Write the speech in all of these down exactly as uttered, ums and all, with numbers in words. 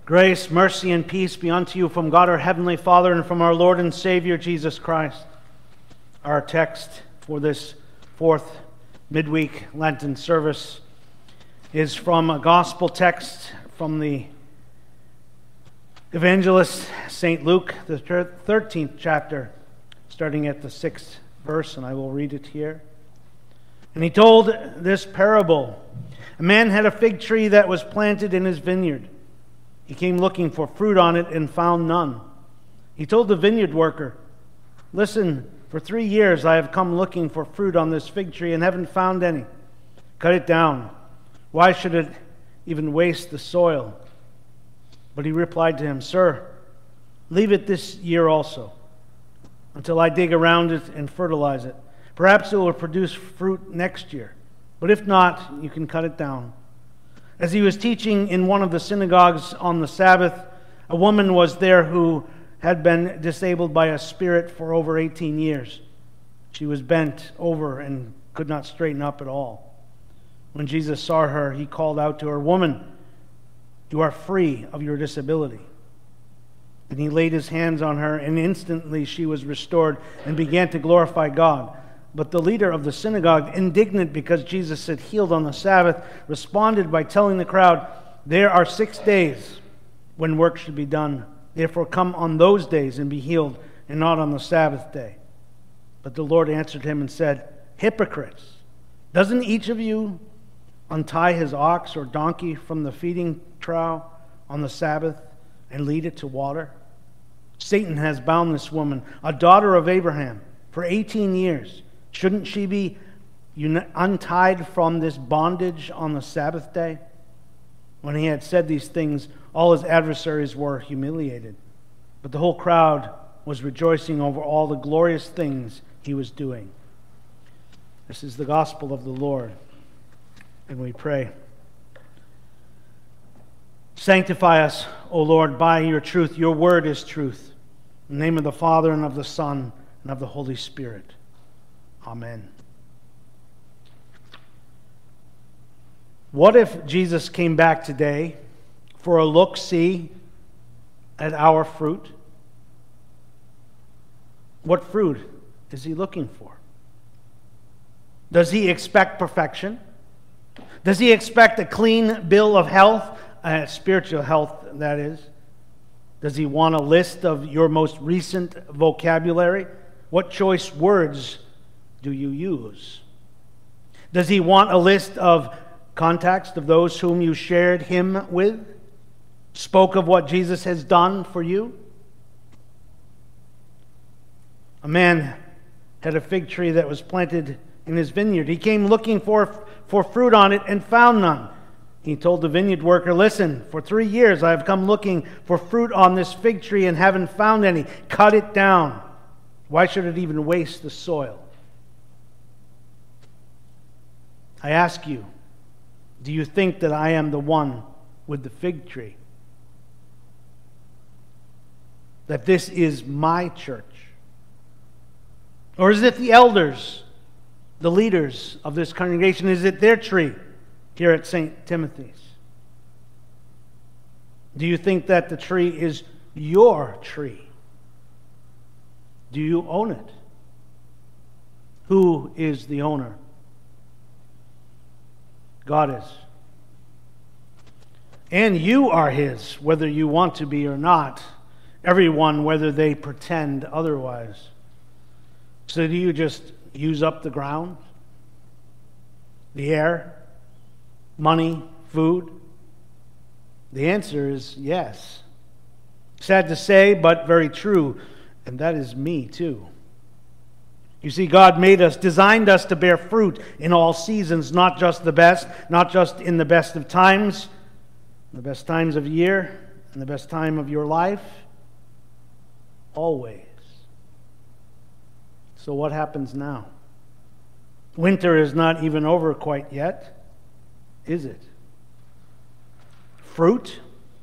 Grace, mercy, and peace be unto you from God our Heavenly Father and from our Lord and Savior Jesus Christ. Our text for this fourth midweek Lenten service is from a gospel text from the evangelist Saint Luke, the thirteenth chapter, starting at the sixth verse, and I will read it here. And he told this parable. A man had a fig tree that was planted in his vineyard. He came looking for fruit on it and found none. He told the vineyard worker, "Listen, for three years I have come looking for fruit on this fig tree and haven't found any. Cut it down. Why should it even waste the soil?" But he replied to him, "Sir, leave it this year also, until I dig around it and fertilize it. Perhaps it will produce fruit next year. But if not, you can cut it down." As he was teaching in one of the synagogues on the Sabbath, a woman was there who had been disabled by a spirit for over eighteen years. She was bent over and could not straighten up at all. When Jesus saw her, he called out to her, "Woman, you are free of your disability." And he laid his hands on her, and instantly she was restored and began to glorify God. But the leader of the synagogue, indignant because Jesus had healed on the Sabbath, responded by telling the crowd, "There are six days when work should be done. Therefore come on those days and be healed, and not on the Sabbath day." But the Lord answered him and said, "Hypocrites! Doesn't each of you untie his ox or donkey from the feeding trough on the Sabbath and lead it to water? Satan has bound this woman, a daughter of Abraham, for eighteen years. Shouldn't she be untied from this bondage on the Sabbath day?" When he had said these things, all his adversaries were humiliated. But the whole crowd was rejoicing over all the glorious things he was doing. This is the gospel of the Lord. And we pray. Sanctify us, O Lord, by your truth. Your word is truth. In the name of the Father, and of the Son, and of the Holy Spirit. Amen. What if Jesus came back today for a look-see at our fruit? What fruit is he looking for? Does he expect perfection? Does he expect a clean bill of health, uh, spiritual health, that is? Does he want a list of your most recent vocabulary? What choice words do you use? Does he want a list of contacts of those whom you shared him with? Spoke of what Jesus has done for you? A man had a fig tree that was planted in his vineyard. He came looking for, for fruit on it and found none. He told the vineyard worker, "Listen, for three years I have come looking for fruit on this fig tree and haven't found any. Cut it down. Why should it even waste the soil?" I ask you, do you think that I am the one with the fig tree? That this is my church? Or is it the elders, the leaders of this congregation? Is it their tree here at Saint Timothy's? Do you think that the tree is your tree? Do you own it? Who is the owner? God is. And you are his, whether you want to be or not. Everyone, whether they pretend otherwise. So do you just use up the ground, the air, money, food? The answer is yes. Sad to say, but very true. And that is me too. You see, God made us, designed us to bear fruit in all seasons, not just the best, not just in the best of times, the best times of year, and the best time of your life. Always. So what happens now? Winter is not even over quite yet, is it? Fruit?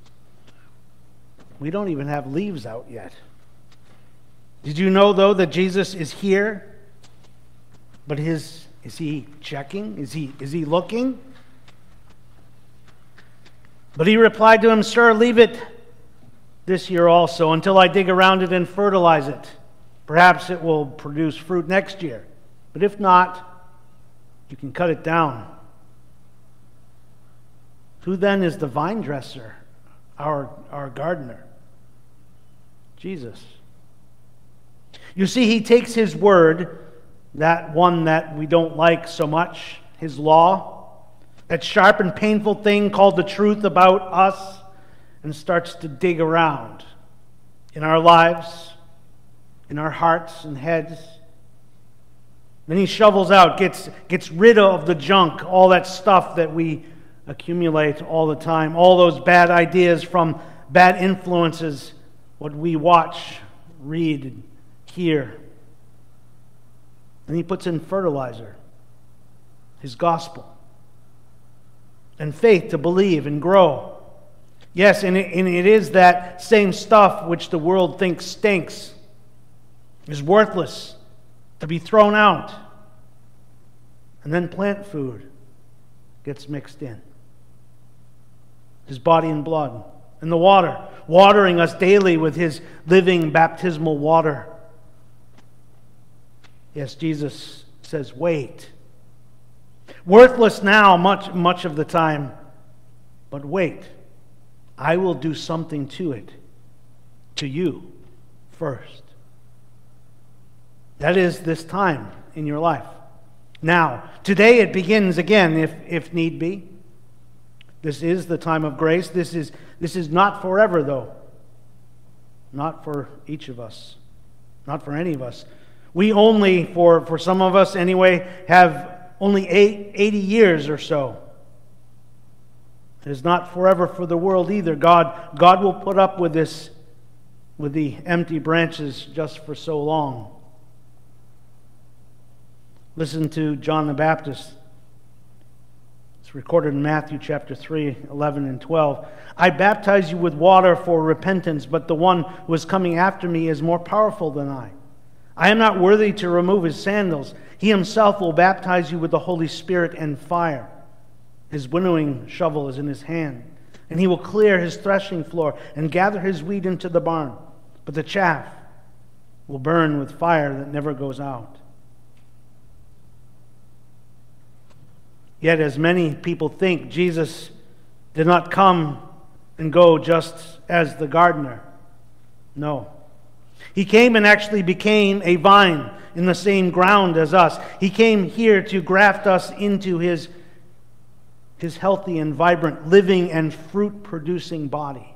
We don't even have leaves out yet. Did you know, though, that Jesus is here? But his is he checking? Is he is he looking? But he replied to him, Sir, leave it this year also, until I dig around it and fertilize it. Perhaps it will produce fruit next year. But if not, you can cut it down. Who then is the vine dresser, our, our gardener? Jesus. You see, he takes his word, that one that we don't like so much, his law, that sharp and painful thing called the truth about us, and starts to dig around in our lives, in our hearts and heads. Then he shovels out, gets, gets rid of the junk, all that stuff that we accumulate all the time, all those bad ideas from bad influences, what we watch, read, hear. And he puts in fertilizer, his gospel, and faith to believe and grow. Yes, and it, and it is that same stuff which the world thinks stinks, is worthless, to be thrown out. And then plant food gets mixed in. His body and blood, and the water, watering us daily with his living baptismal water. Yes, Jesus says, wait. Worthless now, much, much of the time, but wait. I will do something to it, to you first. That is this time in your life. Now, today it begins again, if, if need be. This is the time of grace. This is, this is not forever, though. Not for each of us. Not for any of us. We only, for, for some of us anyway, have only eight, eighty years or so. It is not forever for the world either. God, God will put up with this, with the empty branches just for so long. Listen to John the Baptist. It's recorded in Matthew chapter three, eleven and twelve. I baptize you with water for repentance, but the one who is coming after me is more powerful than I. I am not worthy to remove his sandals. He himself will baptize you with the Holy Spirit and fire. His winnowing shovel is in his hand, and he will clear his threshing floor and gather his wheat into the barn. But the chaff will burn with fire that never goes out. Yet, as many people think, Jesus did not come and go just as the gardener. No. He came and actually became a vine in the same ground as us. He came here to graft us into his, his healthy and vibrant, living and fruit-producing body.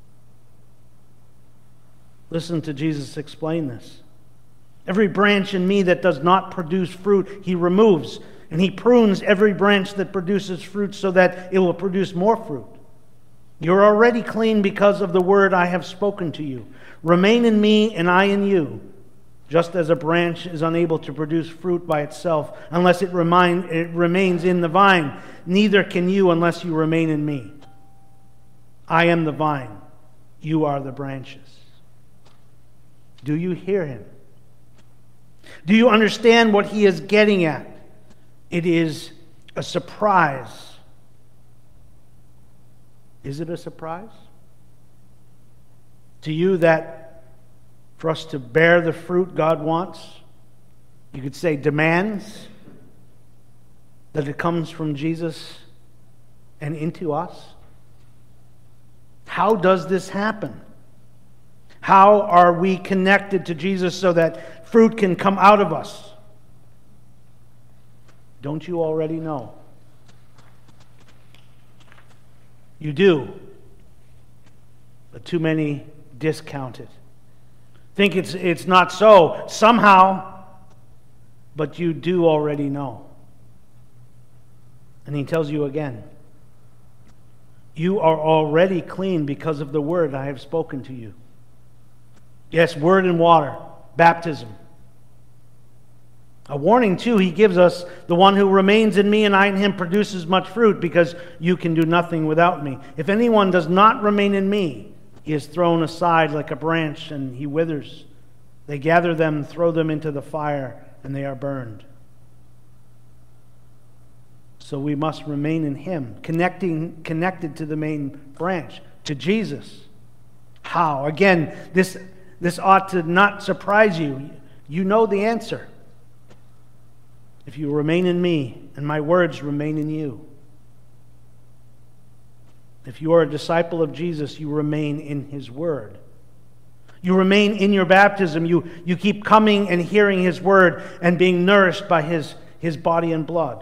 Listen to Jesus explain this. Every branch in me that does not produce fruit, he removes. And he prunes every branch that produces fruit so that it will produce more fruit. You're already clean because of the word I have spoken to you. Remain in me and I in you. Just as a branch is unable to produce fruit by itself unless it, remind, it remains in the vine, neither can you unless you remain in me. I am the vine. You are the branches. Do you hear him? Do you understand what he is getting at? It is a surprise. Is it a surprise to you that for us to bear the fruit God wants, you could say demands, that it comes from Jesus and into us? How does this happen? How are we connected to Jesus so that fruit can come out of us? Don't you already know? You do, but too many discount it. Think it's, it's not so somehow, but you do already know. And he tells you again, you are already clean because of the word I have spoken to you. Yes, word and water, baptism. A warning, too, he gives us, the one who remains in me and I in him produces much fruit, because you can do nothing without me. If anyone does not remain in me, he is thrown aside like a branch and he withers. They gather them, throw them into the fire, and they are burned. So we must remain in him, connecting, connected to the main branch, to Jesus. How? Again, this, this ought to not surprise you. You know the answer. If you remain in me and my words remain in you. If you are a disciple of Jesus, you remain in his word. You remain in your baptism. You, you keep coming and hearing his word and being nourished by his, his body and blood.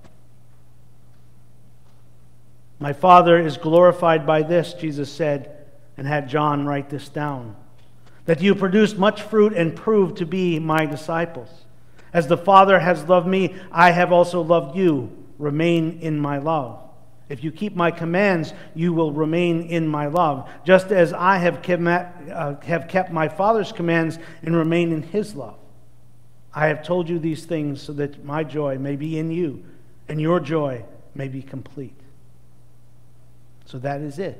My Father is glorified by this, Jesus said, and had John write this down, that you produce much fruit and prove to be my disciples. As the Father has loved me, I have also loved you. Remain in my love. If you keep my commands, you will remain in my love, just as I have kept, uh, have kept my Father's commands and remain in his love. I have told you these things so that my joy may be in you, and your joy may be complete. So that is it.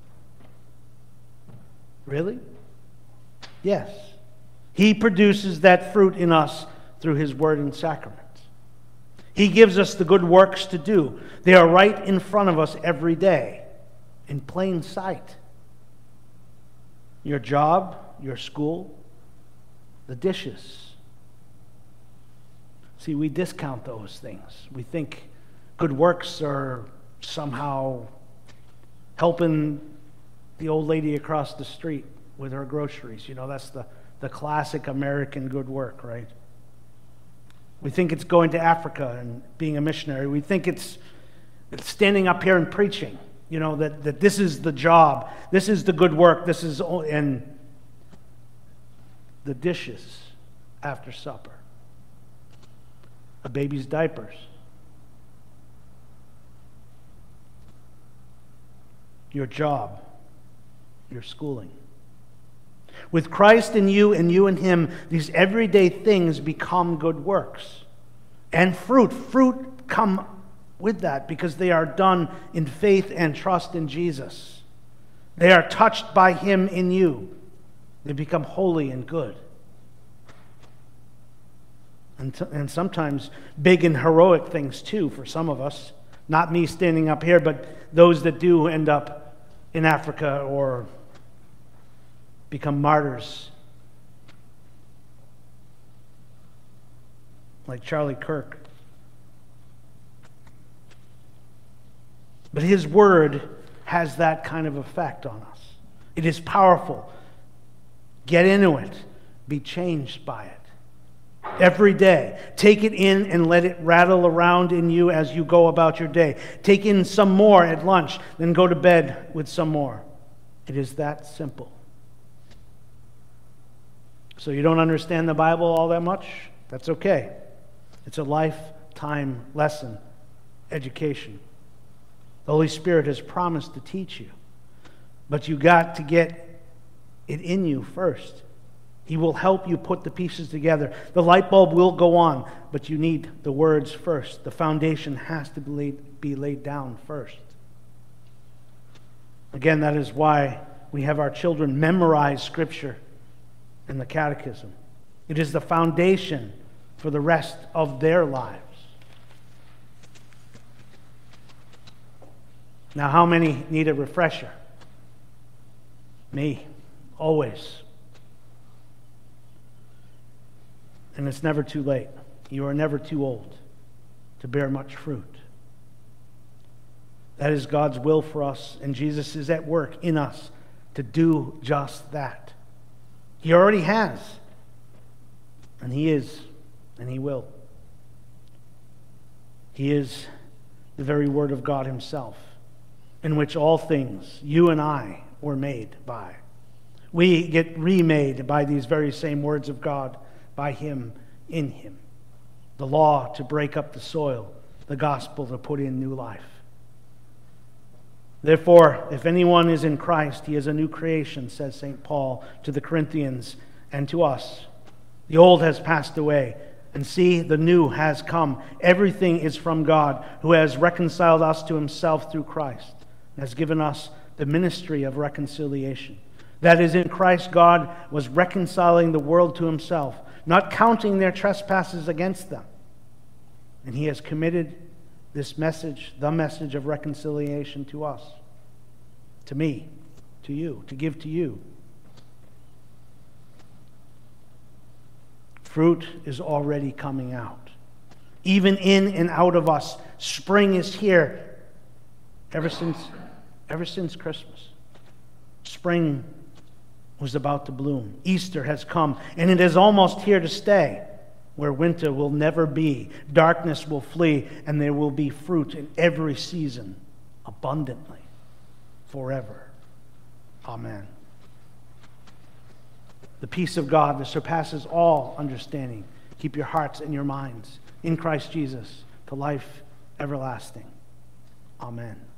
Really? Yes. He produces that fruit in us through his word and sacrament. He gives us the good works to do. They are right in front of us every day, in plain sight. Your job, your school, the dishes. See, we discount those things. We think good works are somehow helping the old lady across the street with her groceries. You know, that's the, the classic American good work, right? We think it's going to Africa and being a missionary. We think it's, it's standing up here and preaching, you know, that, that this is the job. This is the good work. This is, and the dishes after supper. A baby's diapers. Your job. Your schooling. With Christ in you and you in him, these everyday things become good works. And fruit. Fruit come with that because they are done in faith and trust in Jesus. They are touched by him in you. They become holy and good. And, t- and sometimes big and heroic things too for some of us. Not me standing up here, but those that do end up in Africa or become martyrs, like Charlie Kirk. But his word has that kind of effect on us. It is powerful. Get into it. Be changed by it. Every day. Take it in and let it rattle around in you as you go about your day. Take in some more at lunch, then go to bed with some more. It is that simple. So you don't understand the Bible all that much? That's okay. It's a lifetime lesson, education. The Holy Spirit has promised to teach you. But you got to get it in you first. He will help you put the pieces together. The light bulb will go on, but you need the words first. The foundation has to be laid, be laid down first. Again, that is why we have our children memorize Scripture in the catechism. It is the foundation for the rest of their lives. Now, how many need a refresher? Me, always. And it's never too late. You are never too old to bear much fruit. That is God's will for us, and Jesus is at work in us to do just that. He already has, and He is, and He will. He is the very Word of God Himself, in which all things, you and I, were made by. We get remade by these very same words of God, by Him, in Him. The law to break up the soil, the gospel to put in new life. Therefore, if anyone is in Christ, he is a new creation, says Saint Paul to the Corinthians and to us. The old has passed away, and see, the new has come. Everything is from God, who has reconciled us to Himself through Christ, and has given us the ministry of reconciliation. That is, in Christ, God was reconciling the world to Himself, not counting their trespasses against them. And He has committed this message, the message of reconciliation to us, to me, to you, to give to you. Fruit is already coming out. Even in and out of us, spring is here. Ever since, ever since Christmas, spring was about to bloom. Easter has come, and it is almost here to stay, where winter will never be, darkness will flee, and there will be fruit in every season, abundantly, forever. Amen. The peace of God that surpasses all understanding, keep your hearts and your minds in Christ Jesus to life everlasting. Amen.